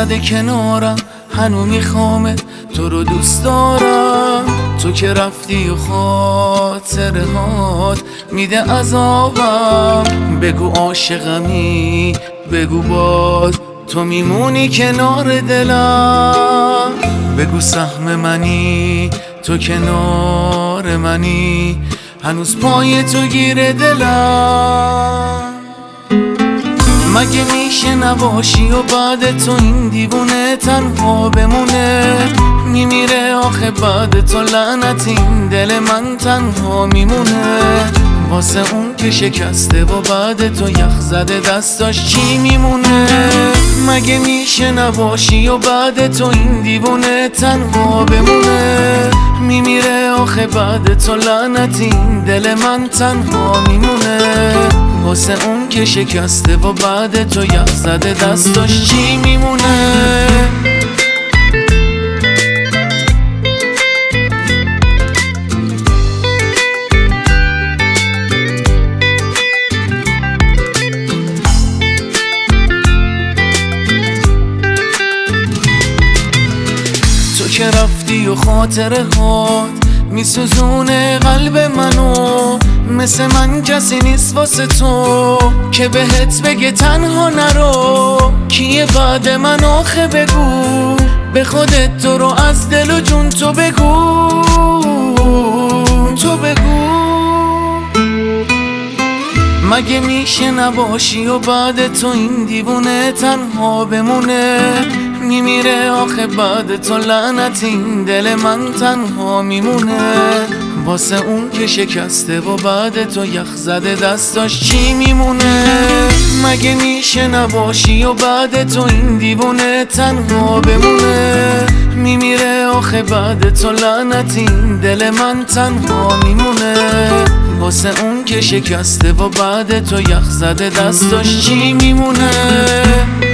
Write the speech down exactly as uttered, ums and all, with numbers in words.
زده کنارم، هنو میخوامت، تو رو دوست دارم. تو که رفتی و خاطره هات میده عذابم. بگو عاشقمی، بگو باز تو میمونی کنار دلم. بگو سهم منی، تو کنار منی، هنوز پای تو گیره دلم. مگه میشه نباشی و بعد تو این دیوونه تنها بمونه؟ میمیره آخه بعد تو لعنت این دل من تنها میمونه. واسه اون که شکسته و بعد تو یخ زده دستاش چی میمونه؟ مگه میشه نباشی و بعد تو این دیوونه تنها بمونه؟ میمیره آخه بعد تو لعنت این دل من تنها میمونه. واسه اون که شکسته و بعد تو یخ زده دستاش چی میمونه؟ تو که رفتی و خاطره هات میسوزونه قلب منو. مثل من کسی نیست واسه تو که بهت بگه تنها نرو. کیه بعد من آخه بگو، به خودت تو رو از دل و جون تو بگو، تو بگو. مگه میشه نباشی و بعد تو این دیوونه تنها بمونه؟ میمیره آخه بعد تو لعنت این دل من تنها میمونه. واسه اون که شکسته و بعد تو یخ زده دستاش چی میمونه؟ مگه میشه نباشی و بعد تو این دیوونه تنها بمونه؟ میمیره آخه بعد تو لعنت این دل من تنها میمونه. واسه اون که شکسته و بعد تو یخ زده دستاش چی میمونه؟